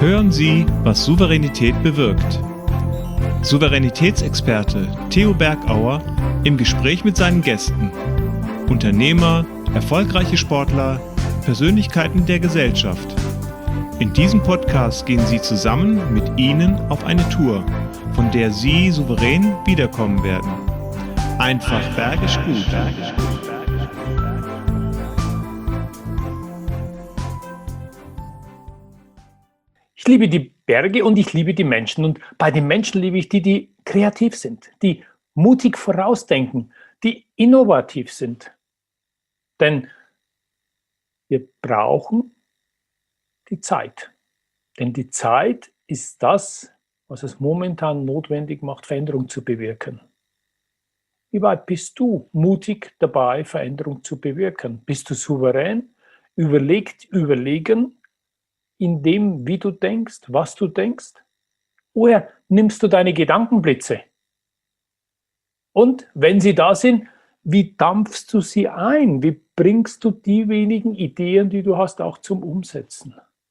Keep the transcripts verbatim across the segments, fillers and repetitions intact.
Hören Sie, was Souveränität bewirkt. Souveränitätsexperte Theo Bergauer im Gespräch mit seinen Gästen. Unternehmer, erfolgreiche Sportler, Persönlichkeiten der Gesellschaft. In diesem Podcast gehen Sie zusammen mit Ihnen auf eine Tour, von der Sie souverän wiederkommen werden. Einfach bergisch gut. Ich liebe die Berge und ich liebe die Menschen. Und bei den Menschen liebe ich die, die kreativ sind, die mutig vorausdenken, die innovativ sind. Denn wir brauchen die Zeit. Denn die Zeit ist das, was es momentan notwendig macht, Veränderung zu bewirken. Wie weit bist du mutig dabei, Veränderung zu bewirken? Bist du souverän, überlegt, überlegen, in dem, wie du denkst, was du denkst? Woher nimmst du deine Gedankenblitze? Und wenn sie da sind, wie dampfst du sie ein? Wie bringst du die wenigen Ideen, die du hast, auch zum Umsetzen?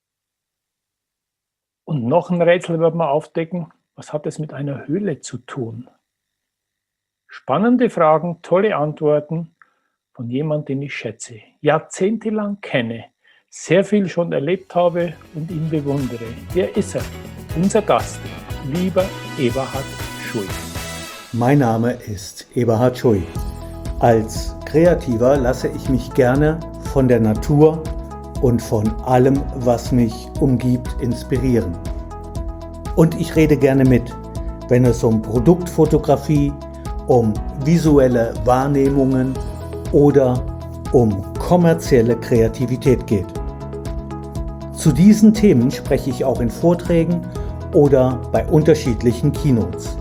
Und noch ein Rätsel wird man aufdecken, was hat es mit einer Höhle zu tun? Spannende Fragen, tolle Antworten von jemandem, den ich schätze, jahrzehntelang kenne, sehr viel schon erlebt habe und ihn bewundere. Wer ist er? Unser Gast, lieber Eberhard Schui. Mein Name ist Eberhard Schui. Als Kreativer lasse ich mich gerne von der Natur und von allem, was mich umgibt, inspirieren. Und ich rede gerne mit, wenn es um Produktfotografie, um visuelle Wahrnehmungen oder um kommerzielle Kreativität geht. Zu diesen Themen spreche ich auch in Vorträgen oder bei unterschiedlichen Keynotes.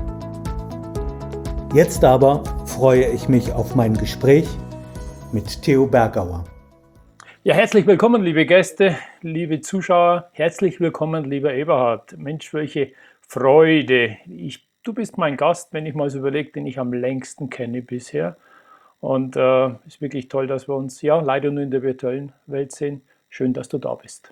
Jetzt aber freue ich mich auf mein Gespräch mit Theo Bergauer. Ja, herzlich willkommen, liebe Gäste, liebe Zuschauer. Herzlich willkommen, lieber Eberhard. Mensch, welche Freude. Ich, du bist mein Gast, wenn ich mal so überlege, den ich am längsten kenne bisher. Und es äh, ist wirklich toll, dass wir uns ja leider nur in der virtuellen Welt sehen. Schön, dass du da bist.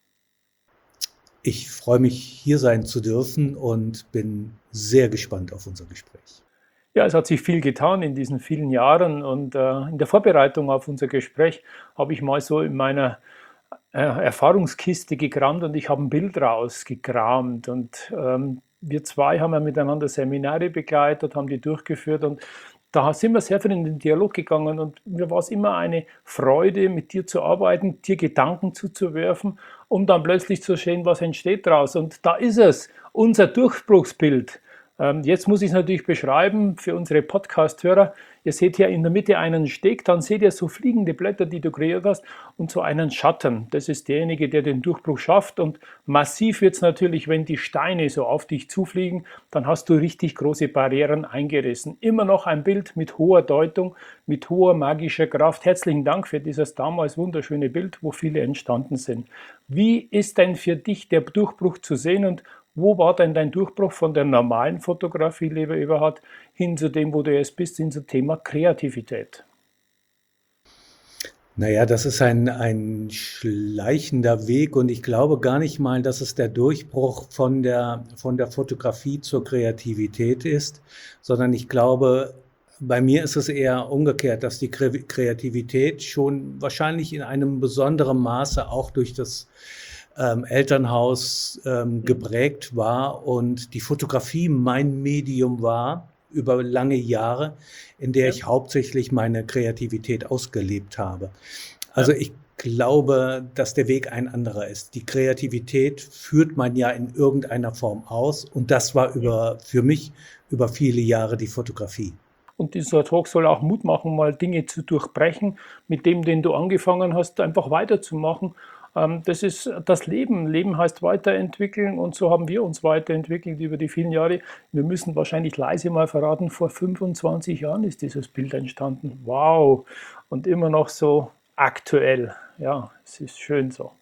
Ich freue mich, hier sein zu dürfen und bin sehr gespannt auf unser Gespräch. Ja, es hat sich viel getan in diesen vielen Jahren und äh, in der Vorbereitung auf unser Gespräch habe ich mal so in meiner äh, Erfahrungskiste gekramt und ich habe ein Bild rausgekramt und ähm, wir zwei haben ja miteinander Seminare begleitet, haben die durchgeführt und da sind wir sehr viel in den Dialog gegangen und mir war es immer eine Freude, mit dir zu arbeiten, dir Gedanken zuzuwerfen, um dann plötzlich zu sehen, was entsteht daraus. Und da ist es, unser Durchbruchsbild. Ähm, jetzt muss ich es natürlich beschreiben für unsere Podcast-Hörer. Ihr seht hier in der Mitte einen Steg, dann seht ihr so fliegende Blätter, die du kreiert hast und so einen Schatten. Das ist derjenige, der den Durchbruch schafft und massiv wird es natürlich, wenn die Steine so auf dich zufliegen, dann hast du richtig große Barrieren eingerissen. Immer noch ein Bild mit hoher Deutung, mit hoher magischer Kraft. Herzlichen Dank für dieses damals wunderschöne Bild, wo viele entstanden sind. Wie ist denn für dich der Durchbruch zu sehen und wo war denn dein Durchbruch von der normalen Fotografie, lieber Eberhard, hin zu dem, wo du jetzt bist, hin zum Thema Kreativität? Naja, das ist ein, ein schleichender Weg und ich glaube gar nicht mal, dass es der Durchbruch von der, von der Fotografie zur Kreativität ist, sondern ich glaube, bei mir ist es eher umgekehrt, dass die Kreativität schon wahrscheinlich in einem besonderen Maße auch durch das Ähm, Elternhaus ähm, geprägt war und die Fotografie mein Medium war über lange Jahre, in der Ja. ich hauptsächlich meine Kreativität ausgelebt habe. Also Ja. ich glaube, dass der Weg ein anderer ist. Die Kreativität führt man ja in irgendeiner Form aus und das war über, für mich über viele Jahre die Fotografie. Und dieser Talk soll auch Mut machen, mal Dinge zu durchbrechen, mit dem, den du angefangen hast, einfach weiterzumachen. Ähm, Das ist das Leben. Leben heißt weiterentwickeln und so haben wir uns weiterentwickelt über die vielen Jahre. Wir müssen wahrscheinlich leise mal verraten, vor fünfundzwanzig Jahren ist dieses Bild entstanden. Wow! Und immer noch so aktuell. Ja, es ist schön so.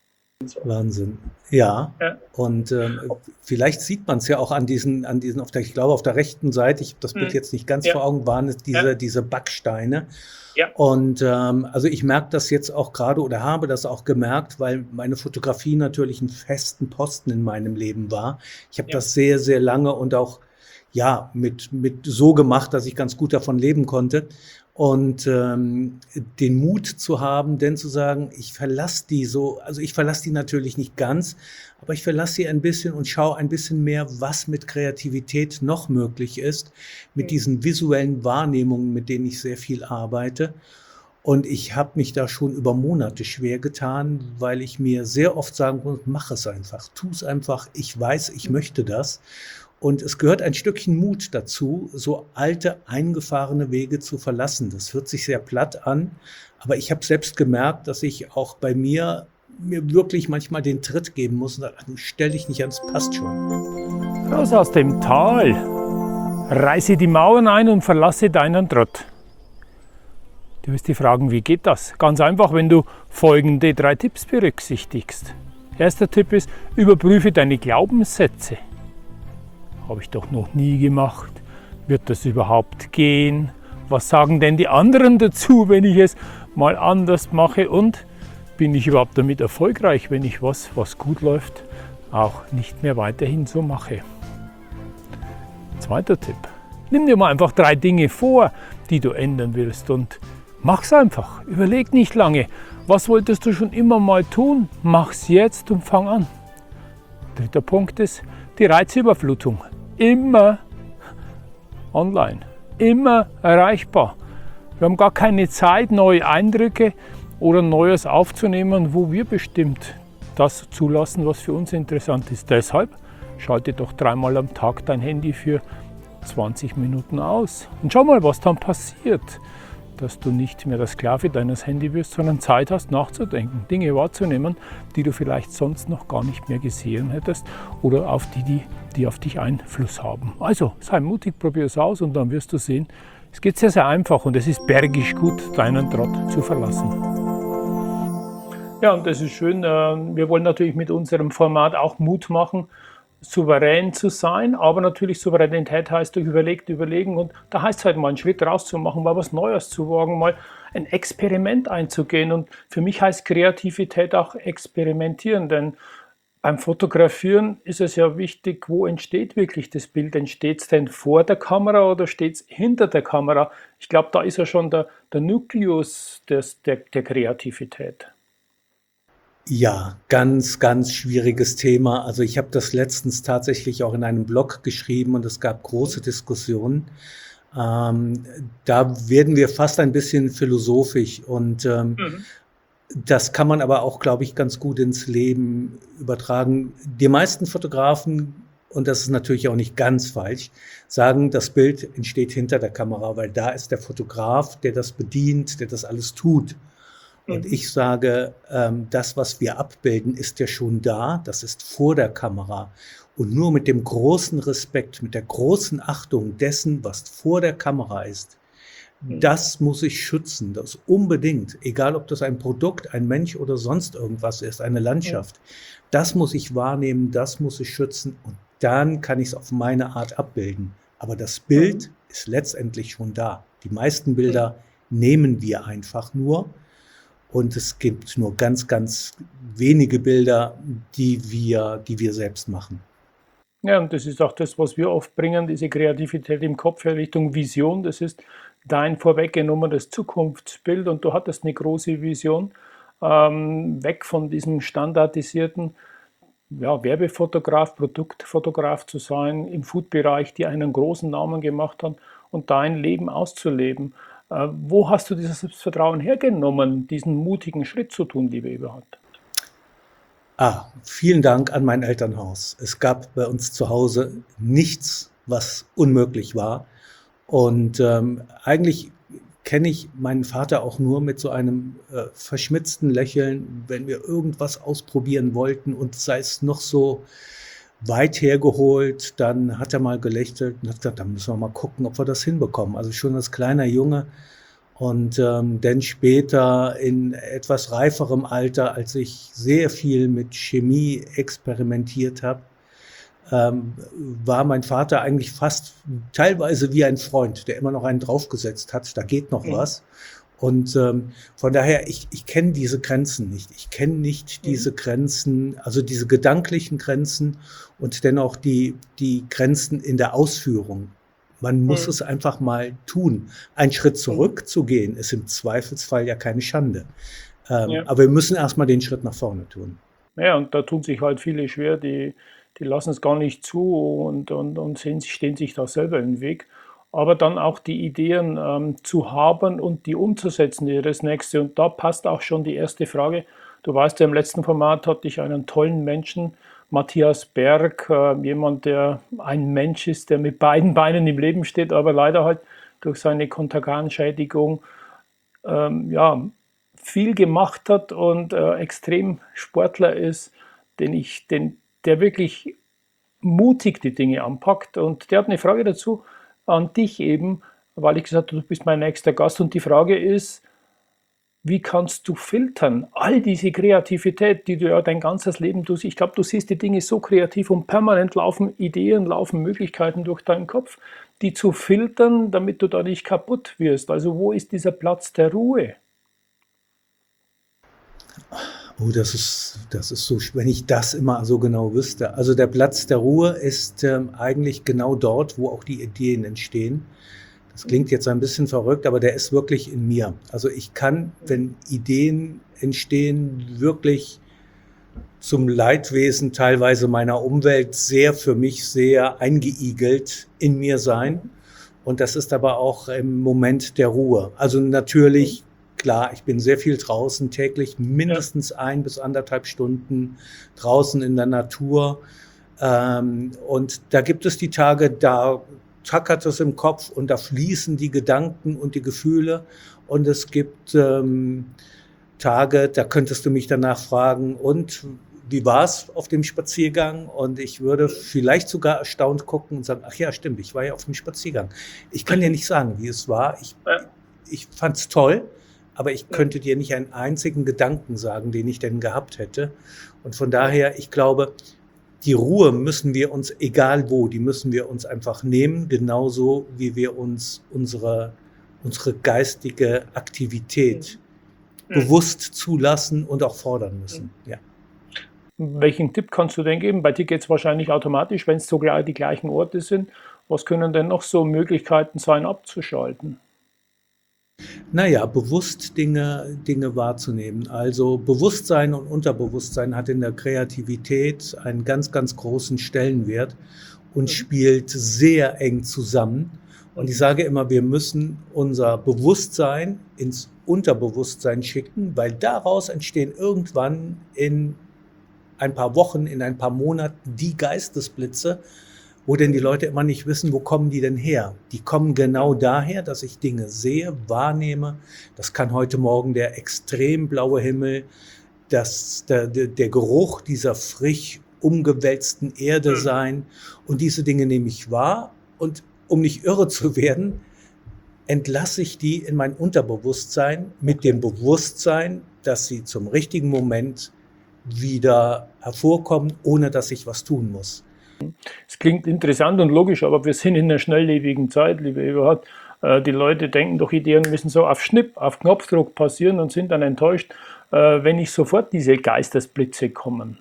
Wahnsinn. Ja. Ja, Und ähm, vielleicht sieht man es ja auch an diesen, an diesen, auf der, ich glaube, auf der rechten Seite, ich habe das Bild mhm. jetzt nicht ganz Ja, vor Augen, waren es diese, ja, diese Backsteine. ja, Und ähm, also ich merke das jetzt auch gerade oder habe das auch gemerkt, weil meine Fotografie natürlich einen festen Posten in meinem Leben war. Ich habe ja, das sehr, sehr lange und auch ja mit, mit so gemacht, dass ich ganz gut davon leben konnte. Und ähm, den Mut zu haben, denn zu sagen, ich verlasse die so, also ich verlasse die natürlich nicht ganz, aber ich verlasse sie ein bisschen und schaue ein bisschen mehr, was mit Kreativität noch möglich ist, mit mhm. diesen visuellen Wahrnehmungen, mit denen ich sehr viel arbeite. Und ich habe mich da schon über Monate schwer getan, weil ich mir sehr oft sagen muss, mach es einfach, tu es einfach, ich weiß, ich möchte das. Und es gehört ein Stückchen Mut dazu, so alte, eingefahrene Wege zu verlassen. Das hört sich sehr platt an, aber ich habe selbst gemerkt, dass ich auch bei mir mir wirklich manchmal den Tritt geben muss und sage, ach, stell dich nicht an, es passt schon. Raus aus dem Tal, reiße die Mauern ein und verlasse deinen Trott. Du wirst dich fragen, wie geht das? Ganz einfach, wenn du folgende drei Tipps berücksichtigst. Erster Tipp ist, überprüfe deine Glaubenssätze. Habe ich doch noch nie gemacht. Wird das überhaupt gehen? Was sagen denn die anderen dazu, wenn ich es mal anders mache? Und bin ich überhaupt damit erfolgreich, wenn ich was, was gut läuft, auch nicht mehr weiterhin so mache? Zweiter Tipp. Nimm dir mal einfach drei Dinge vor, die du ändern willst und mach's einfach. Überleg nicht lange. Was wolltest du schon immer mal tun? Mach's jetzt und fang an. Dritter Punkt ist die Reizüberflutung. Immer online, immer erreichbar. Wir haben gar keine Zeit, neue Eindrücke oder Neues aufzunehmen, wo wir bestimmt das zulassen, was für uns interessant ist. Deshalb schalte doch dreimal am Tag dein Handy für zwanzig Minuten aus und schau mal, was dann passiert. Dass du nicht mehr der Sklave deines Handys wirst, sondern Zeit hast nachzudenken, Dinge wahrzunehmen, die du vielleicht sonst noch gar nicht mehr gesehen hättest oder auf die, die, die auf dich Einfluss haben. Also sei mutig, probier es aus und dann wirst du sehen, es geht sehr, sehr einfach und es ist bergisch gut, deinen Trott zu verlassen. Ja, und das ist schön. Wir wollen natürlich mit unserem Format auch Mut machen, souverän zu sein, aber natürlich Souveränität heißt durch überlegt, überlegen und da heißt es halt mal einen Schritt rauszumachen, mal was Neues zu wagen, mal ein Experiment einzugehen und für mich heißt Kreativität auch experimentieren, denn beim Fotografieren ist es ja wichtig, wo entsteht wirklich das Bild? Entsteht es denn vor der Kamera oder steht es hinter der Kamera? Ich glaube, da ist ja schon der, der Nukleus des, der, der Kreativität. Ja, ganz, ganz schwieriges Thema. Also ich habe das letztens tatsächlich auch in einem Blog geschrieben und es gab große Diskussionen. Ähm, da werden wir fast ein bisschen philosophisch und ähm, Mhm. das kann man aber auch, glaube ich, ganz gut ins Leben übertragen. Die meisten Fotografen, und das ist natürlich auch nicht ganz falsch, sagen, das Bild entsteht hinter der Kamera, weil da ist der Fotograf, der das bedient, der das alles tut. Und Mhm. ich sage, ähm, das, was wir abbilden, ist ja schon da, das ist vor der Kamera. Und nur mit dem großen Respekt, mit der großen Achtung dessen, was vor der Kamera ist, Mhm. das muss ich schützen, das unbedingt. Egal, ob das ein Produkt, ein Mensch oder sonst irgendwas ist, eine Landschaft. Das muss ich wahrnehmen, das muss ich schützen und dann kann ich es auf meine Art abbilden. Aber das Bild Mhm. ist letztendlich schon da. Die meisten Bilder nehmen wir einfach nur. Und es gibt nur ganz, ganz wenige Bilder, die wir, die wir selbst machen. Ja, und das ist auch das, was wir oft bringen, diese Kreativität im Kopf in Richtung Vision. Das ist dein vorweggenommenes Zukunftsbild und du hattest eine große Vision, ähm, weg von diesem standardisierten ja, Werbefotograf, Produktfotograf zu sein, im Food-Bereich, die einen großen Namen gemacht haben und dein Leben auszuleben. Äh, wo hast du dieses Selbstvertrauen hergenommen, diesen mutigen Schritt zu tun, lieber Eberhard? Ah, vielen Dank an mein Elternhaus. Es gab bei uns zu Hause nichts, was unmöglich war. Und ähm, eigentlich kenne ich meinen Vater auch nur mit so einem äh, verschmitzten Lächeln, wenn wir irgendwas ausprobieren wollten und sei es noch so weit hergeholt, dann hat er mal gelächelt und hat gesagt, dann müssen wir mal gucken, ob wir das hinbekommen. Also schon als kleiner Junge Und ähm, dann später in etwas reiferem Alter, als ich sehr viel mit Chemie experimentiert habe, ähm, war mein Vater eigentlich fast teilweise wie ein Freund, der immer noch einen draufgesetzt hat, da geht noch Mhm. was. Und ähm, von daher, ich, ich kenne diese Grenzen nicht. Ich kenne nicht Mhm. diese Grenzen, also diese gedanklichen Grenzen und dennoch die, die Grenzen in der Ausführung. Man muss Mhm. es einfach mal tun. Ein Schritt Mhm. zurückzugehen, ist im Zweifelsfall ja keine Schande. Ähm, Ja. aber wir müssen erstmal den Schritt nach vorne tun. Ja, und da tun sich halt viele schwer, die, die lassen es gar nicht zu und, und, und sehen, sich- stehen sich da selber im Weg. Aber dann auch die Ideen ähm, zu haben und die umzusetzen, wäre das Nächste. Und da passt auch schon die erste Frage. Du weißt ja, im letzten Format hatte ich einen tollen Menschen, Matthias Berg, äh, jemand, der ein Mensch ist, der mit beiden Beinen im Leben steht, aber leider halt durch seine Konterganschädigung ähm, ja, viel gemacht hat und äh, extrem Sportler ist, den ich, den, der wirklich mutig die Dinge anpackt. Und der hat eine Frage dazu an dich eben, weil ich gesagt habe, du bist mein nächster Gast. Und die Frage ist, wie kannst du filtern? All diese Kreativität, die du ja dein ganzes Leben tust. Ich glaube, du siehst die Dinge so kreativ und permanent laufen Ideen, laufen Möglichkeiten durch deinen Kopf, die zu filtern, damit du da nicht kaputt wirst. Also wo ist dieser Platz der Ruhe? Oh, das ist, das ist so, wenn ich das immer so genau wüsste. Also der Platz der Ruhe ist ähm, eigentlich genau dort, wo auch die Ideen entstehen. Das klingt jetzt ein bisschen verrückt, aber der ist wirklich in mir. Also ich kann, wenn Ideen entstehen, wirklich zum Leidwesen teilweise meiner Umwelt sehr für mich sehr eingeigelt in mir sein. Und das ist aber auch im Moment der Ruhe. Also natürlich, klar, ich bin sehr viel draußen, täglich mindestens ein bis anderthalb Stunden draußen in der Natur. Ähm, und da gibt es die Tage, da tackert es im Kopf und da fließen die Gedanken und die Gefühle. Und es gibt ähm, Tage, da könntest du mich danach fragen, und wie war's auf dem Spaziergang? Und ich würde vielleicht sogar erstaunt gucken und sagen, ach ja, stimmt, ich war ja auf dem Spaziergang. Ich kann dir nicht sagen, wie es war. Ich, Ja. ich fand's toll, aber ich könnte dir nicht einen einzigen Gedanken sagen, den ich denn gehabt hätte. Und von daher, ich glaube, die Ruhe müssen wir uns, egal wo, die müssen wir uns einfach nehmen, genauso wie wir uns unsere, unsere geistige Aktivität bewusst zulassen und auch fordern müssen. Ja. Welchen Tipp kannst du denn geben? Bei dir geht es wahrscheinlich automatisch, wenn es sogar die gleichen Orte sind. Was können denn noch so Möglichkeiten sein, abzuschalten? Naja, bewusst Dinge, Dinge wahrzunehmen. Also Bewusstsein und Unterbewusstsein hat in der Kreativität einen ganz, ganz großen Stellenwert und spielt sehr eng zusammen. Und ich sage immer, wir müssen unser Bewusstsein ins Unterbewusstsein schicken, weil daraus entstehen irgendwann in ein paar Wochen, in ein paar Monaten die Geistesblitze, wo denn die Leute immer nicht wissen, wo kommen die denn her? Die kommen genau daher, dass ich Dinge sehe, wahrnehme. Das kann heute Morgen der extrem blaue Himmel, das, der, der Geruch dieser frisch umgewälzten Erde sein. Und diese Dinge nehme ich wahr. Und um nicht irre zu werden, entlasse ich die in mein Unterbewusstsein mit dem Bewusstsein, dass sie zum richtigen Moment wieder hervorkommen, ohne dass ich was tun muss. Es klingt interessant und logisch, aber wir sind in einer schnelllebigen Zeit, liebe Eberhard. Äh, Die Leute denken doch, Ideen müssen so auf Schnipp, auf Knopfdruck passieren und sind dann enttäuscht, äh, wenn nicht sofort diese Geistesblitze kommen.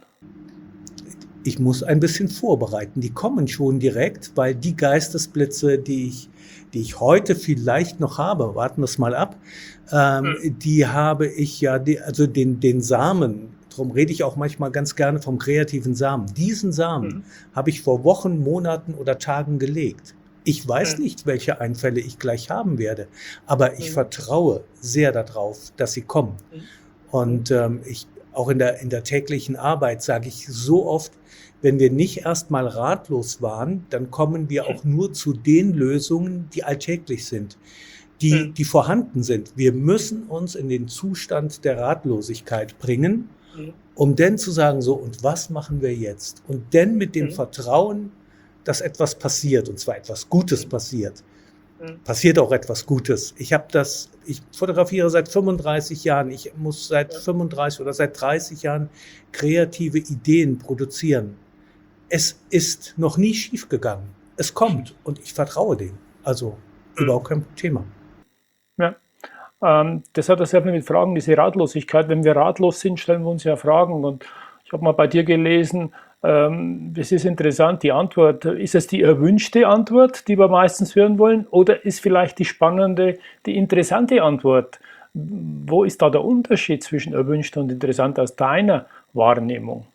Ich muss ein bisschen vorbereiten. Die kommen schon direkt, weil die Geistesblitze, die ich, die ich heute vielleicht noch habe, warten wir es mal ab, ähm, die habe ich ja, die, also den, den Samen, darum rede ich auch manchmal ganz gerne vom kreativen Samen. Diesen Samen habe ich vor Wochen, Monaten oder Tagen gelegt. Ich weiß nicht, welche Einfälle ich gleich haben werde, aber ich vertraue sehr darauf, dass sie kommen. Und ähm, ich, auch in der, in der täglichen Arbeit sage ich so oft, wenn wir nicht erstmal ratlos waren, dann kommen wir auch nur zu den Lösungen, die alltäglich sind, die, die vorhanden sind. Wir müssen uns in den Zustand der Ratlosigkeit bringen, um dann zu sagen, so, und was machen wir jetzt? Und dann mit dem Vertrauen, dass etwas passiert, und zwar etwas Gutes passiert, Mhm. passiert auch etwas Gutes. Ich habe das, ich fotografiere seit fünfunddreißig Jahren. Ich muss seit Ja. fünfunddreißig oder seit dreißig Jahren kreative Ideen produzieren. Es ist noch nie schief gegangen. Es kommt und ich vertraue dem. Also überhaupt kein Thema. Ja. Ähm, das hat ja sehr viel mit Fragen, diese Ratlosigkeit. Wenn wir ratlos sind, stellen wir uns ja Fragen. Und ich habe mal bei dir gelesen, ähm, das ist interessant, die Antwort. Ist es die erwünschte Antwort, die wir meistens hören wollen? Oder ist vielleicht die spannende, die interessante Antwort? Wo ist da der Unterschied zwischen erwünscht und interessant aus deiner Wahrnehmung?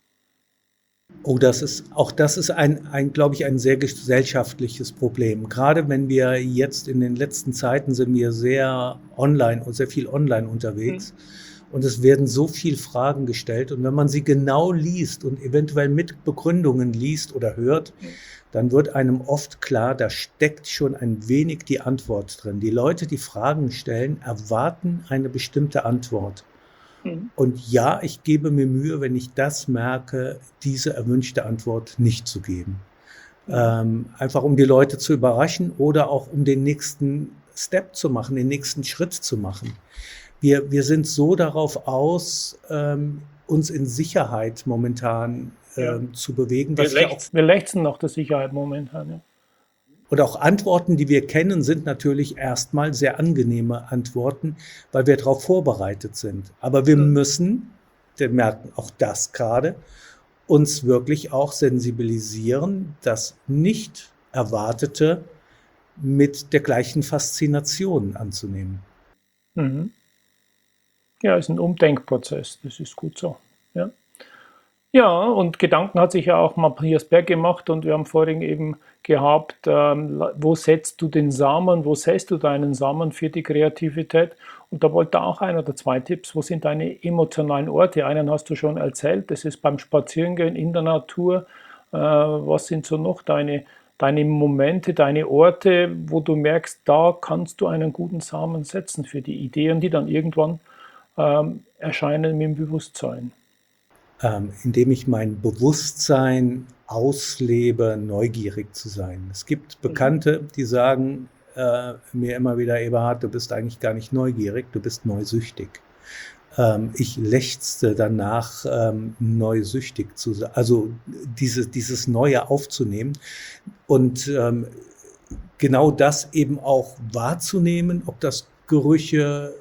Oh, das ist, auch das ist ein, ein, glaube ich, ein sehr gesellschaftliches Problem. Gerade wenn wir jetzt in den letzten Zeiten sind wir sehr online und sehr viel online unterwegs. Und es werden so viele Fragen gestellt. Und wenn man sie genau liest und eventuell mit Begründungen liest oder hört, dann wird einem oft klar, da steckt schon ein wenig die Antwort drin. Die Leute, die Fragen stellen, erwarten eine bestimmte Antwort. Und ja, ich gebe mir Mühe, wenn ich das merke, diese erwünschte Antwort nicht zu geben. Ähm, einfach um die Leute zu überraschen oder auch um den nächsten Step zu machen, den nächsten Schritt zu machen. Wir, wir sind so darauf aus, ähm, uns in Sicherheit momentan ähm, Ja. zu bewegen. Wir, Was ja auch, lechzen, wir lechzen nach der Sicherheit momentan. Ja. und auch Antworten, die wir kennen, sind natürlich erstmal sehr angenehme Antworten, weil wir darauf vorbereitet sind. Aber wir Mhm. müssen, wir merken auch das gerade, uns wirklich auch sensibilisieren, das Nicht-Erwartete mit der gleichen Faszination anzunehmen. Mhm. Ja, ist ein Umdenkprozess, das ist gut so. Ja. Ja, und Gedanken hat sich ja auch Matthias Berg gemacht und wir haben vorhin eben gehabt, ähm, wo setzt du den Samen, wo säst du deinen Samen für die Kreativität? Und da wollte er auch ein oder zwei Tipps. Wo sind deine emotionalen Orte? Einen hast du schon erzählt, das ist beim Spazierengehen in der Natur. Äh, was sind so noch deine, deine Momente, deine Orte, wo du merkst, da kannst du einen guten Samen setzen für die Ideen, die dann irgendwann ähm, erscheinen im Bewusstsein? Ähm, indem ich mein Bewusstsein auslebe, neugierig zu sein. Es gibt Bekannte, die sagen äh, mir immer wieder, Eberhard, du bist eigentlich gar nicht neugierig, du bist neusüchtig. Ähm, ich lechzte danach, ähm, neusüchtig zu sein, also diese, dieses Neue aufzunehmen und ähm, genau das eben auch wahrzunehmen, ob das Gerüche,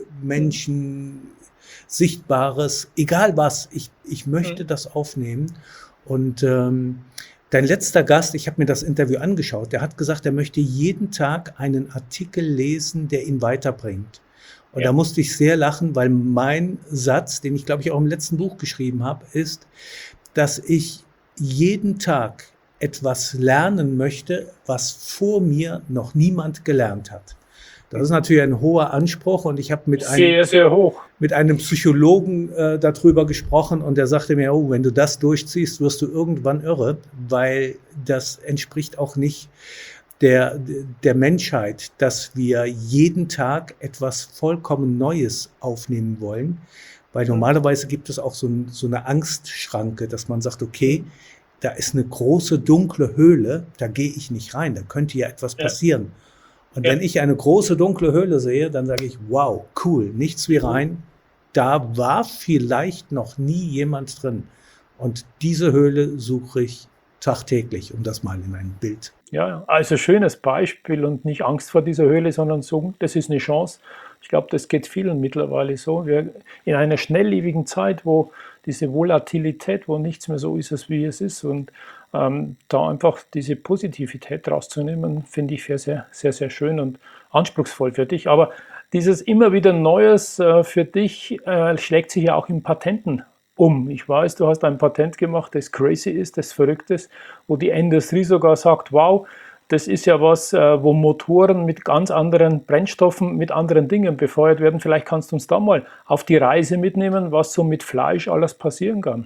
Menschen, Sichtbares, egal was, ich, ich möchte Mhm. das aufnehmen. Und ähm, dein letzter Gast, ich habe mir das Interview angeschaut, der hat gesagt, er möchte jeden Tag einen Artikel lesen, der ihn weiterbringt. Und Ja. da musste ich sehr lachen, weil mein Satz, den ich glaube ich auch im letzten Buch geschrieben habe, ist, dass ich jeden Tag etwas lernen möchte, was vor mir noch niemand gelernt hat. Das ist natürlich ein hoher Anspruch und ich habe mit einem, Sehr, sehr hoch. mit einem Psychologen äh, darüber gesprochen und der sagte mir, oh, wenn du das durchziehst, wirst du irgendwann irre, weil das entspricht auch nicht der, der Menschheit, dass wir jeden Tag etwas vollkommen Neues aufnehmen wollen, weil normalerweise gibt es auch so, ein, so eine Angstschranke, dass man sagt, okay, da ist eine große dunkle Höhle, da gehe ich nicht rein, da könnte ja etwas Ja. passieren. Und Ja. wenn ich eine große dunkle Höhle sehe, dann sage ich, wow, cool, nichts wie rein. Da war vielleicht noch nie jemand drin. Und diese Höhle suche ich tagtäglich, um das mal in ein Bild. Ja, also schönes Beispiel und nicht Angst vor dieser Höhle, sondern so, das ist eine Chance. Ich glaube, das geht vielen mittlerweile so. Wir in einer schnelllebigen Zeit, wo diese Volatilität, wo nichts mehr so ist, wie es ist, und ähm, da einfach diese Positivität rauszunehmen, finde ich sehr, sehr, sehr, sehr schön und anspruchsvoll für dich. Aber dieses immer wieder Neues äh, für dich äh, schlägt sich ja auch in Patenten um. Ich weiß, du hast ein Patent gemacht, das crazy ist, das verrückt ist, wo die Industrie sogar sagt, wow, das ist ja was, äh, wo Motoren mit ganz anderen Brennstoffen, mit anderen Dingen befeuert werden. Vielleicht kannst du uns da mal auf die Reise mitnehmen, was so mit Fleisch alles passieren kann.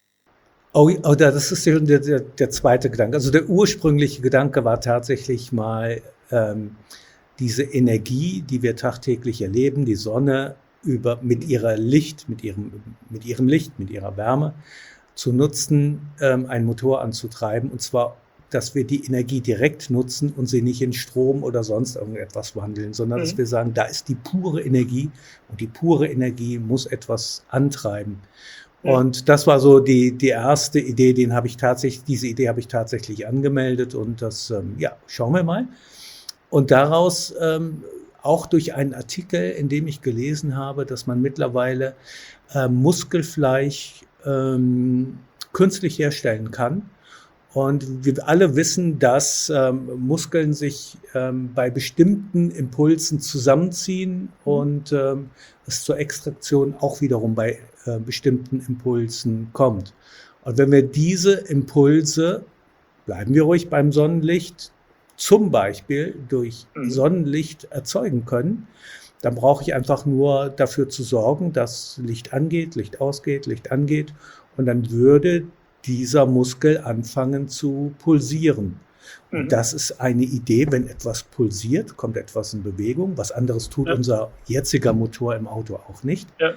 Oh, oh das ist der, der, der zweite Gedanke. Also der ursprüngliche Gedanke war tatsächlich mal ähm, diese Energie, die wir tagtäglich erleben, die Sonne über, mit ihrer Licht, mit ihrem, mit ihrem Licht, mit ihrer Wärme zu nutzen, ähm, einen Motor anzutreiben, und zwar dass wir die Energie direkt nutzen und sie nicht in Strom oder sonst irgendetwas wandeln, sondern mhm. dass wir sagen, da ist die pure Energie und die pure Energie muss etwas antreiben. Mhm. Und das war so die, die erste Idee, den habe ich tatsächlich, diese Idee habe ich tatsächlich angemeldet und das, ähm, ja, schauen wir mal. Und daraus ähm, auch durch einen Artikel, in dem ich gelesen habe, dass man mittlerweile äh, Muskelfleisch ähm, künstlich herstellen kann. Und wir alle wissen, dass ähm, Muskeln sich ähm, bei bestimmten Impulsen zusammenziehen und ähm, es zur Extraktion auch wiederum bei äh, bestimmten Impulsen kommt. Und wenn wir diese Impulse, bleiben wir ruhig beim Sonnenlicht, zum Beispiel durch mhm. Sonnenlicht erzeugen können, dann brauche ich einfach nur dafür zu sorgen, dass Licht angeht, Licht ausgeht, Licht angeht und dann würde dieser Muskel anfangen zu pulsieren. Und mhm. das ist eine Idee, wenn etwas pulsiert, kommt etwas in Bewegung. Was anderes tut ja. unser jetziger Motor im Auto auch nicht. Ja.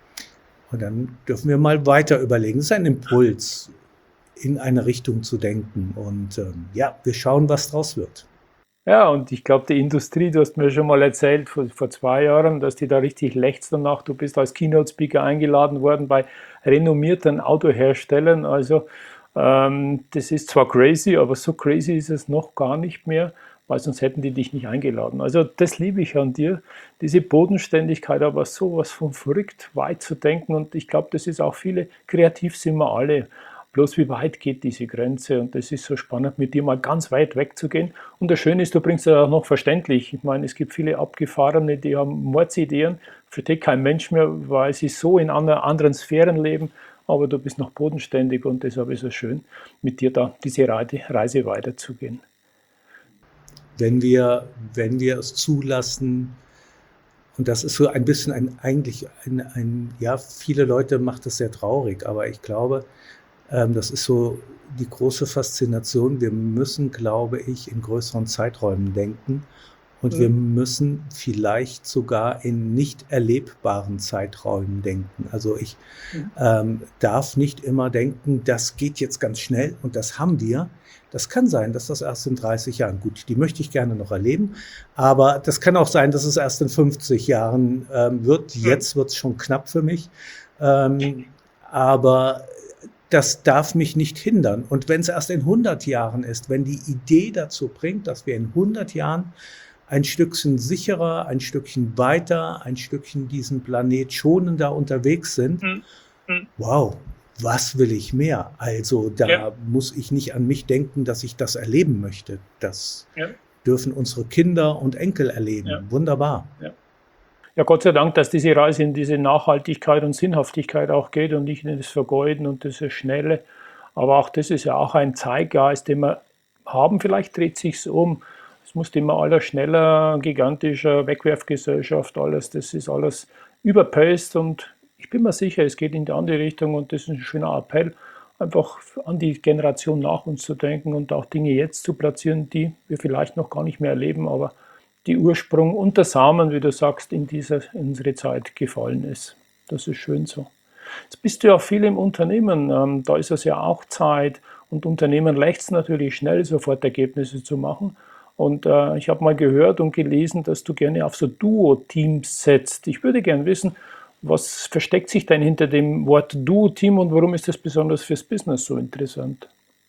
Und dann dürfen wir mal weiter überlegen. Es ist ein Impuls, in eine Richtung zu denken. Und ähm, ja, wir schauen, was draus wird. Ja, und ich glaube, die Industrie, du hast mir schon mal erzählt, vor, vor zwei Jahren, dass die da richtig lechzt danach. Du bist als Keynote-Speaker eingeladen worden bei renommierten Autoherstellern. Also ähm, das ist zwar crazy, aber so crazy ist es noch gar nicht mehr, weil sonst hätten die dich nicht eingeladen. Also das liebe ich an dir, diese Bodenständigkeit, aber sowas von verrückt, weit zu denken. Und ich glaube, das ist auch viele, kreativ sind wir alle. Bloß wie weit geht diese Grenze? Und das ist so spannend, mit dir mal ganz weit wegzugehen. Und das Schöne ist, du bringst es auch noch verständlich. Ich meine, es gibt viele Abgefahrene, die haben Mordsideen, versteht kein Mensch mehr, weil sie so in anderen Sphären leben. Aber du bist noch bodenständig und deshalb ist es schön, mit dir da diese Reise weiterzugehen. Wenn wir, wenn wir es zulassen, und das ist so ein bisschen ein, eigentlich ein, ein, ja, viele Leute macht das sehr traurig, aber ich glaube, das ist so die große Faszination. Wir müssen, glaube ich, in größeren Zeiträumen denken und mhm. wir müssen vielleicht sogar in nicht erlebbaren Zeiträumen denken. Also ich mhm. ähm, darf nicht immer denken, das geht jetzt ganz schnell und das haben wir. Das kann sein, dass das erst in dreißig Jahren, gut, die möchte ich gerne noch erleben, aber das kann auch sein, dass es erst in fünfzig Jahren ähm, wird. Mhm. Jetzt wird es schon knapp für mich, ähm, aber das darf mich nicht hindern. Und wenn es erst in hundert Jahren ist, wenn die Idee dazu bringt, dass wir in hundert Jahren ein Stückchen sicherer, ein Stückchen weiter, ein Stückchen diesen Planet schonender unterwegs sind, mhm. wow, was will ich mehr? Also da ja. muss ich nicht an mich denken, dass ich das erleben möchte. Das ja. dürfen unsere Kinder und Enkel erleben. Ja. Wunderbar. Ja. Ja, Gott sei Dank, dass diese Reise in diese Nachhaltigkeit und Sinnhaftigkeit auch geht und nicht in das Vergeuden und das Schnelle. Aber auch das ist ja auch ein Zeitgeist, den wir haben. Vielleicht dreht sich's um. Es muss immer alles schneller, gigantischer, Wegwerfgesellschaft, alles. Das ist alles überpaced und ich bin mir sicher, es geht in die andere Richtung und das ist ein schöner Appell, einfach an die Generation nach uns zu denken und auch Dinge jetzt zu platzieren, die wir vielleicht noch gar nicht mehr erleben, aber die Ursprung und der Samen, wie du sagst, in, dieser, in unsere Zeit gefallen ist. Das ist schön so. Jetzt bist du ja viel im Unternehmen, ähm, da ist es ja auch Zeit und Unternehmen lechzen natürlich schnell, sofort Ergebnisse zu machen. Und äh, ich habe mal gehört und gelesen, dass du gerne auf so Duo-Teams setzt. Ich würde gerne wissen, was versteckt sich denn hinter dem Wort Duo-Team und warum ist das besonders fürs Business so interessant?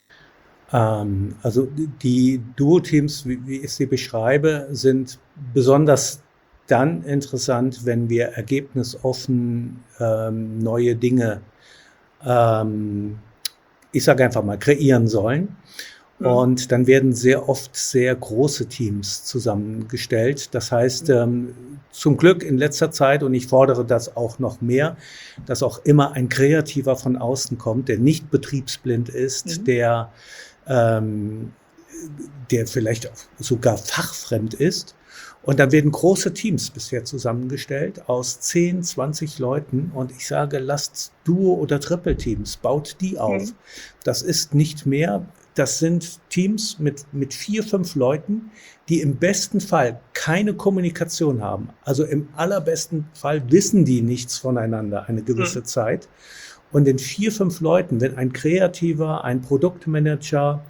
Also die Duo-Teams, wie ich sie beschreibe, sind besonders dann interessant, wenn wir ergebnisoffen ähm, neue Dinge, ähm, ich sage einfach mal, kreieren sollen. Mhm. Und dann werden sehr oft sehr große Teams zusammengestellt. Das heißt, ähm, zum Glück in letzter Zeit, und ich fordere das auch noch mehr, dass auch immer ein Kreativer von außen kommt, der nicht betriebsblind ist, mhm. der Ähm, der vielleicht sogar fachfremd ist. Und dann werden große Teams bisher zusammengestellt aus zehn, zwanzig Leuten. Und ich sage, lasst Duo- oder Triple-Teams, baut die auf. Mhm. Das ist nicht mehr, das sind Teams mit, mit vier, fünf Leuten, die im besten Fall keine Kommunikation haben. Also im allerbesten Fall wissen die nichts voneinander eine gewisse mhm. Zeit. Und in vier, fünf Leuten, wenn ein Kreativer, ein Produktmanager,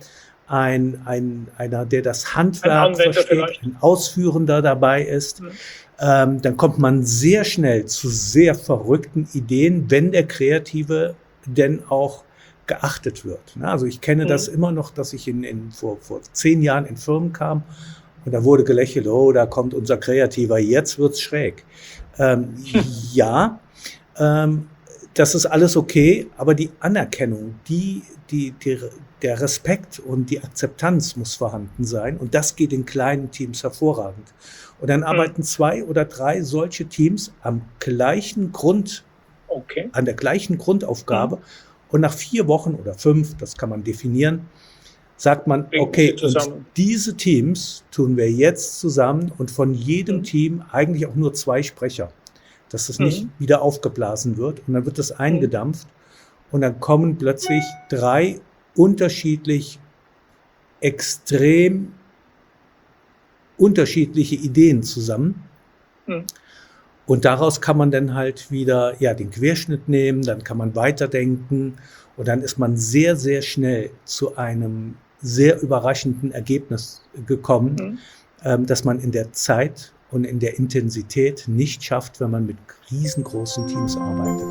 ein, ein, einer, der das Ein Handwerk Anwender versteht, vielleicht. ein Ausführender dabei ist. Mhm. Ähm, dann kommt man sehr schnell zu sehr verrückten Ideen, wenn der Kreative denn auch geachtet wird. Ne? Also ich kenne das Mhm. immer noch, dass ich in, in, vor, vor zehn Jahren in Firmen kam und da wurde gelächelt, oh, da kommt unser Kreativer, jetzt wird's schräg. Ähm, ja, ähm, das ist alles okay, aber die Anerkennung, die, die, die, der Respekt und die Akzeptanz muss vorhanden sein und das geht in kleinen Teams hervorragend. Und dann arbeiten zwei oder drei solche Teams am gleichen Grund, Okay. an der gleichen Grundaufgabe und nach vier Wochen oder fünf, das kann man definieren, sagt man, Bringen okay, sie und zusammen. diese Teams tun wir jetzt zusammen und von jedem Mhm. Team eigentlich auch nur zwei Sprecher, dass es nicht Mhm. wieder aufgeblasen wird und dann wird das eingedampft und dann kommen plötzlich drei unterschiedlich extrem unterschiedliche Ideen zusammen. Mhm. Und daraus kann man dann halt wieder ja, den Querschnitt nehmen, dann kann man weiterdenken und dann ist man sehr, sehr schnell zu einem sehr überraschenden Ergebnis gekommen, Mhm. ähm, dass man in der Zeit und in der Intensität nicht schafft, wenn man mit riesengroßen Teams arbeitet.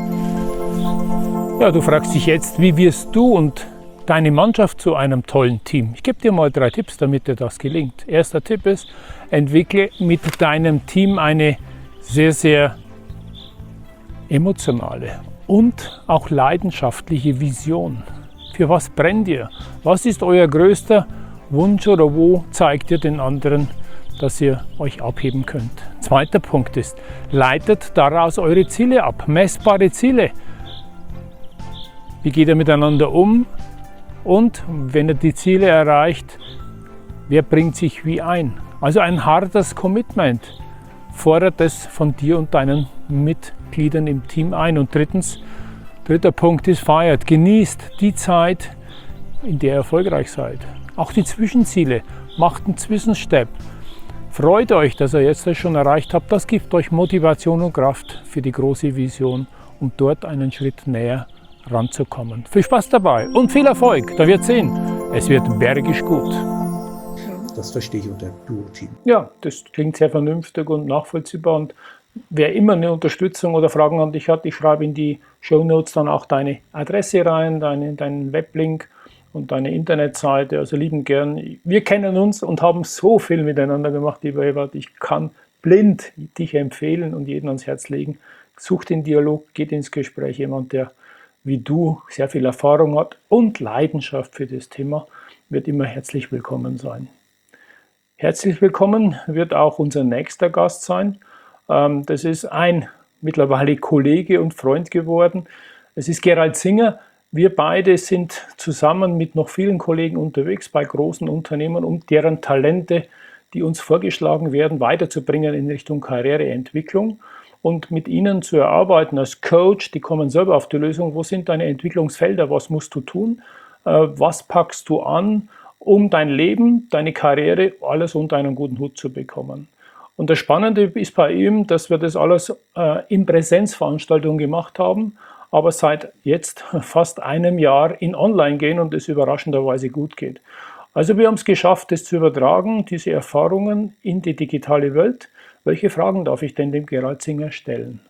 Ja, du fragst dich jetzt, wie wirst du und deine Mannschaft zu einem tollen Team? Ich gebe dir mal drei Tipps, damit dir das gelingt. Erster Tipp ist, entwickle mit deinem Team eine sehr, sehr emotionale und auch leidenschaftliche Vision. Für was brennt ihr? Was ist euer größter Wunsch oder wo zeigt ihr den anderen, dass ihr euch abheben könnt? Zweiter Punkt ist, leitet daraus eure Ziele ab, messbare Ziele. Wie geht ihr miteinander um? Und wenn ihr die Ziele erreicht, wer bringt sich wie ein? Also ein hartes Commitment fordert es von dir und deinen Mitgliedern im Team ein. Und drittens, dritter Punkt ist, feiert, genießt die Zeit, in der ihr erfolgreich seid. Auch die Zwischenziele, macht einen Zwischenstep. Freut euch, dass ihr jetzt das schon erreicht habt. Das gibt euch Motivation und Kraft für die große Vision, um dort einen Schritt näher ranzukommen. Viel Spaß dabei und viel Erfolg. Da wird sehen, es wird bergisch gut. Das verstehe ich unter Duo-Team. Ja, das klingt sehr vernünftig und nachvollziehbar. Und wer immer eine Unterstützung oder Fragen an dich hat, ich schreibe in die Shownotes dann auch deine Adresse rein, deine, deinen Weblink und deine Internetseite. Also lieben gern. Wir kennen uns und haben so viel miteinander gemacht, lieber Ebert. Ich kann blind dich empfehlen und jeden ans Herz legen. Such den Dialog, geht ins Gespräch. Jemand, der wie du sehr viel Erfahrung hat und Leidenschaft für das Thema, wird immer herzlich willkommen sein. Herzlich willkommen wird auch unser nächster Gast sein. Das ist ein mittlerweile Kollege und Freund geworden. Es ist Gerald Singer. Wir beide sind zusammen mit noch vielen Kollegen unterwegs bei großen Unternehmen, um deren Talente, die uns vorgeschlagen werden, weiterzubringen in Richtung Karriereentwicklung und mit ihnen zu erarbeiten als Coach. Die kommen selber auf die Lösung. Wo sind deine Entwicklungsfelder? Was musst du tun? Was packst du an, um dein Leben, deine Karriere, alles unter einen guten Hut zu bekommen? Und das Spannende ist bei ihm, dass wir das alles äh, in Präsenzveranstaltungen gemacht haben, aber seit jetzt fast einem Jahr in Online gehen und es überraschenderweise gut geht. Also wir haben es geschafft, das zu übertragen, diese Erfahrungen in die digitale Welt. Welche Fragen darf ich denn dem Gerald Singer stellen?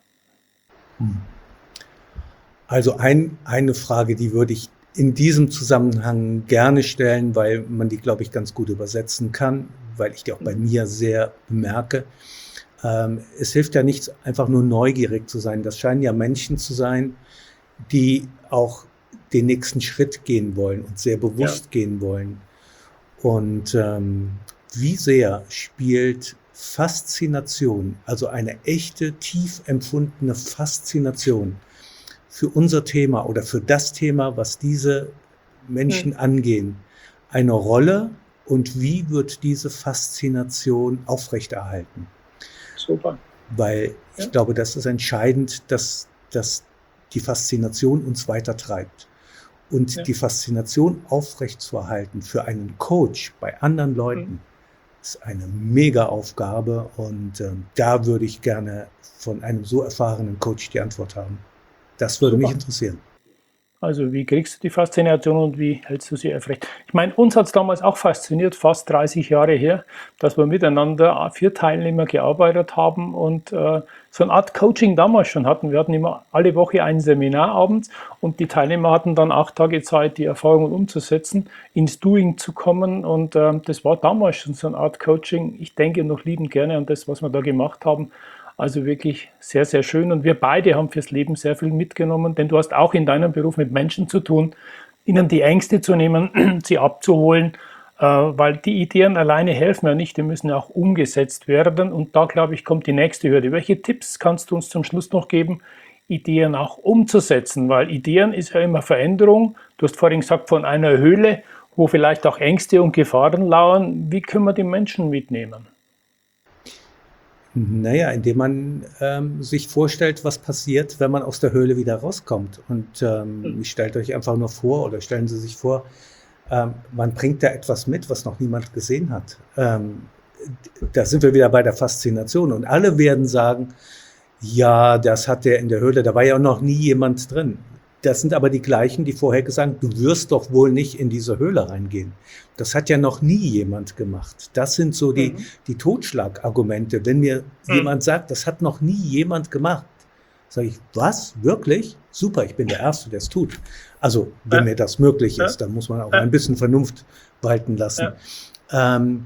Also ein, eine Frage, die würde ich in diesem Zusammenhang gerne stellen, weil man die, glaube ich, ganz gut übersetzen kann, weil ich die auch bei mir sehr bemerke. Ähm, es hilft ja nichts, einfach nur neugierig zu sein. Das scheinen ja Menschen zu sein, die auch den nächsten Schritt gehen wollen und sehr bewusst ja. gehen wollen. Und ähm, wie sehr spielt Faszination, also eine echte, tief empfundene Faszination für unser Thema oder für das Thema, was diese Menschen hm. angehen, eine Rolle und wie wird diese Faszination aufrechterhalten? Super. Weil ich ja. glaube, das ist entscheidend, dass, dass die Faszination uns weitertreibt. Und ja. die Faszination aufrechtzuerhalten für einen Coach bei anderen Leuten hm. ist eine mega Aufgabe und ähm, da würde ich gerne von einem so erfahrenen Coach die Antwort haben. Das würde Super. mich interessieren. Also wie kriegst du die Faszination und wie hältst du sie aufrecht? Ich meine, uns hat es damals auch fasziniert, fast dreißig Jahre her, dass wir miteinander vier Teilnehmer gearbeitet haben und äh, so eine Art Coaching damals schon hatten. Wir hatten immer alle Woche ein Seminar abends und die Teilnehmer hatten dann acht Tage Zeit, die Erfahrungen umzusetzen, ins Doing zu kommen und äh, das war damals schon so eine Art Coaching. Ich denke noch liebend gerne an das, was wir da gemacht haben. Also wirklich sehr, sehr schön. Und wir beide haben fürs Leben sehr viel mitgenommen, denn du hast auch in deinem Beruf mit Menschen zu tun, ihnen die Ängste zu nehmen, sie abzuholen, äh, weil die Ideen alleine helfen ja nicht, die müssen ja auch umgesetzt werden. Und da, glaube ich, kommt die nächste Hürde. Welche Tipps kannst du uns zum Schluss noch geben, Ideen auch umzusetzen? Weil Ideen ist ja immer Veränderung. Du hast vorhin gesagt, von einer Höhle, wo vielleicht auch Ängste und Gefahren lauern. Wie können wir die Menschen mitnehmen? Naja, indem man ähm, sich vorstellt, was passiert, wenn man aus der Höhle wieder rauskommt. Und ähm, stellt euch einfach nur vor, oder stellen Sie sich vor, ähm, man bringt da etwas mit, was noch niemand gesehen hat. Ähm, da sind wir wieder bei der Faszination. Und alle werden sagen, ja, das hat der in der Höhle, da war ja noch nie jemand drin. Das sind aber die gleichen, die vorher gesagt haben, du wirst doch wohl nicht in diese Höhle reingehen. Das hat ja noch nie jemand gemacht. Das sind so die, mhm. die Totschlagargumente. Wenn mir mhm. jemand sagt, das hat noch nie jemand gemacht, sage ich, was? Wirklich? Super, ich bin der Erste, der es tut. Also, wenn ja. mir das möglich ist, dann muss man auch ja. ein bisschen Vernunft walten lassen. Ja. Ähm,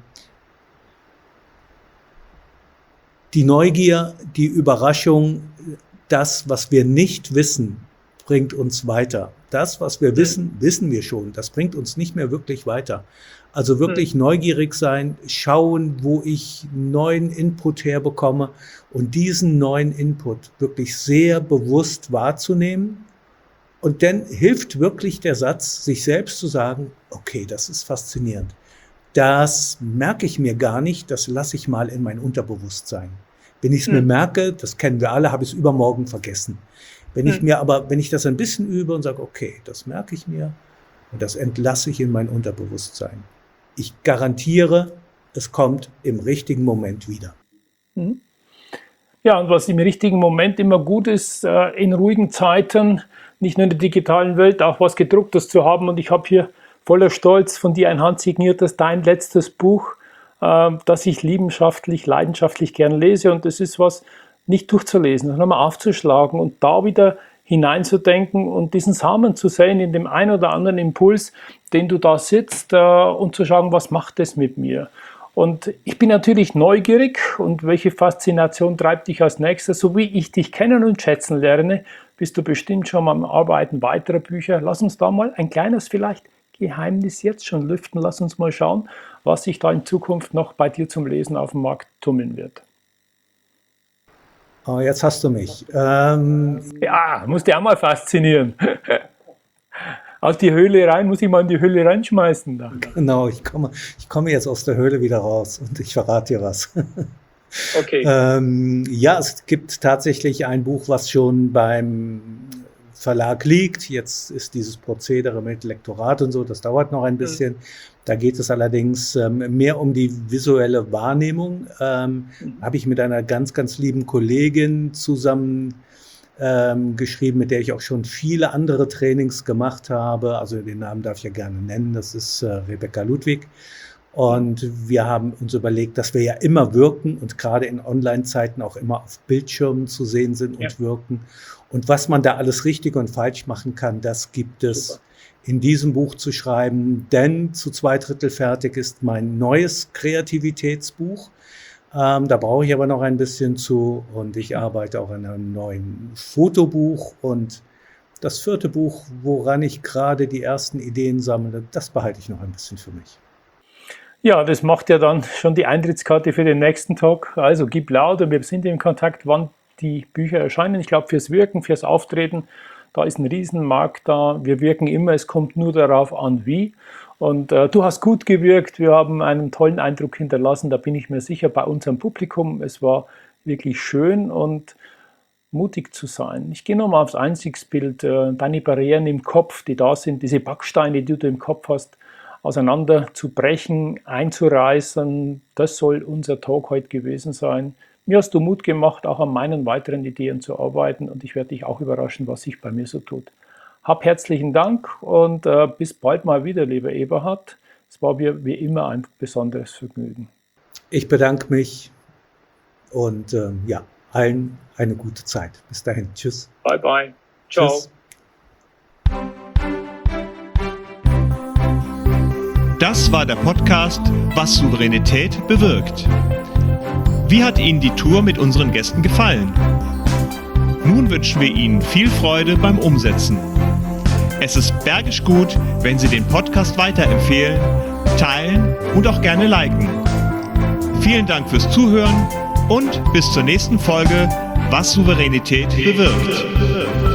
die Neugier, die Überraschung, das, was wir nicht wissen, bringt uns weiter. Das, was wir wissen, wissen wir schon. Das bringt uns nicht mehr wirklich weiter. Also wirklich neugierig sein, schauen, wo ich neuen Input herbekomme und diesen neuen Input wirklich sehr bewusst wahrzunehmen. Und dann hilft wirklich der Satz, sich selbst zu sagen, okay, das ist faszinierend. Das merke ich mir gar nicht, das lasse ich mal in mein Unterbewusstsein. Wenn ich es mir merke, das kennen wir alle, habe ich es übermorgen vergessen. Wenn ich mir aber, wenn ich das ein bisschen übe und sage, okay, das merke ich mir und das entlasse ich in mein Unterbewusstsein. Ich garantiere, es kommt im richtigen Moment wieder. Ja, und was im richtigen Moment immer gut ist, in ruhigen Zeiten, nicht nur in der digitalen Welt, auch was Gedrucktes zu haben. Und ich habe hier voller Stolz von dir ein handsigniertes, dein letztes Buch, das ich leidenschaftlich, leidenschaftlich gern lese. Und das ist was, nicht durchzulesen, sondern mal aufzuschlagen und da wieder hineinzudenken und diesen Samen zu sehen in dem einen oder anderen Impuls, den du da sitzt, äh, und zu schauen, was macht das mit mir? Und ich bin natürlich neugierig und welche Faszination treibt dich als nächstes? So wie ich dich kennen und schätzen lerne, bist du bestimmt schon am Arbeiten weiterer Bücher. Lass uns da mal ein kleines vielleicht Geheimnis jetzt schon lüften. Lass uns mal schauen, was sich da in Zukunft noch bei dir zum Lesen auf dem Markt tummeln wird. Oh, jetzt hast du mich. Ähm, ja, muss dich auch mal faszinieren. Aus die Höhle rein, muss ich mal in die Höhle reinschmeißen. Da. Genau, ich komme, ich komme jetzt aus der Höhle wieder raus und ich verrate dir was. Okay. ähm, ja, es gibt tatsächlich ein Buch, was schon beim Verlag liegt. Jetzt ist dieses Prozedere mit Lektorat und so, das dauert noch ein bisschen. Mhm. Da geht es allerdings ähm, mehr um die visuelle Wahrnehmung. Ähm, mhm. Habe ich mit einer ganz, ganz lieben Kollegin zusammen ähm, geschrieben, mit der ich auch schon viele andere Trainings gemacht habe. Also den Namen darf ich ja gerne nennen. Das ist äh, Rebecca Ludwig. Und wir haben uns überlegt, dass wir ja immer wirken und gerade in Online-Zeiten auch immer auf Bildschirmen zu sehen sind und ja. wirken. Und was man da alles richtig und falsch machen kann, das gibt es Super. In diesem Buch zu schreiben. Denn zu zwei Drittel fertig ist mein neues Kreativitätsbuch. Ähm, da brauche ich aber noch ein bisschen zu. Und ich arbeite auch an einem neuen Fotobuch. Und das vierte Buch, woran ich gerade die ersten Ideen sammle, das behalte ich noch ein bisschen für mich. Ja, das macht ja dann schon die Eintrittskarte für den nächsten Talk. Also gib laut und wir sind in Kontakt, wann die Bücher erscheinen. Ich glaube, fürs Wirken, fürs Auftreten, da ist ein Riesenmarkt da. Wir wirken immer, es kommt nur darauf an, wie. Und äh, du hast gut gewirkt, wir haben einen tollen Eindruck hinterlassen, da bin ich mir sicher, bei unserem Publikum. Es war wirklich schön und mutig zu sein. Ich gehe nochmal aufs Einstiegsbild. Äh, deine Barrieren im Kopf, die da sind, diese Backsteine, die du im Kopf hast, auseinander zu brechen, einzureißen, das soll unser Talk heute gewesen sein. Mir hast du Mut gemacht, auch an meinen weiteren Ideen zu arbeiten und ich werde dich auch überraschen, was sich bei mir so tut. hab herzlichen Dank und äh, bis bald mal wieder, lieber Eberhard. Es war mir wie immer ein besonderes Vergnügen. Ich bedanke mich und ähm, ja, allen eine gute Zeit. Bis dahin. Tschüss. Bye, bye. Ciao. Tschüss. Das war der Podcast Was Souveränität bewirkt. Wie hat Ihnen die Tour mit unseren Gästen gefallen? Nun wünschen wir Ihnen viel Freude beim Umsetzen. Es ist bergisch gut, wenn Sie den Podcast weiterempfehlen, teilen und auch gerne liken. Vielen Dank fürs Zuhören und bis zur nächsten Folge Was Souveränität bewirkt.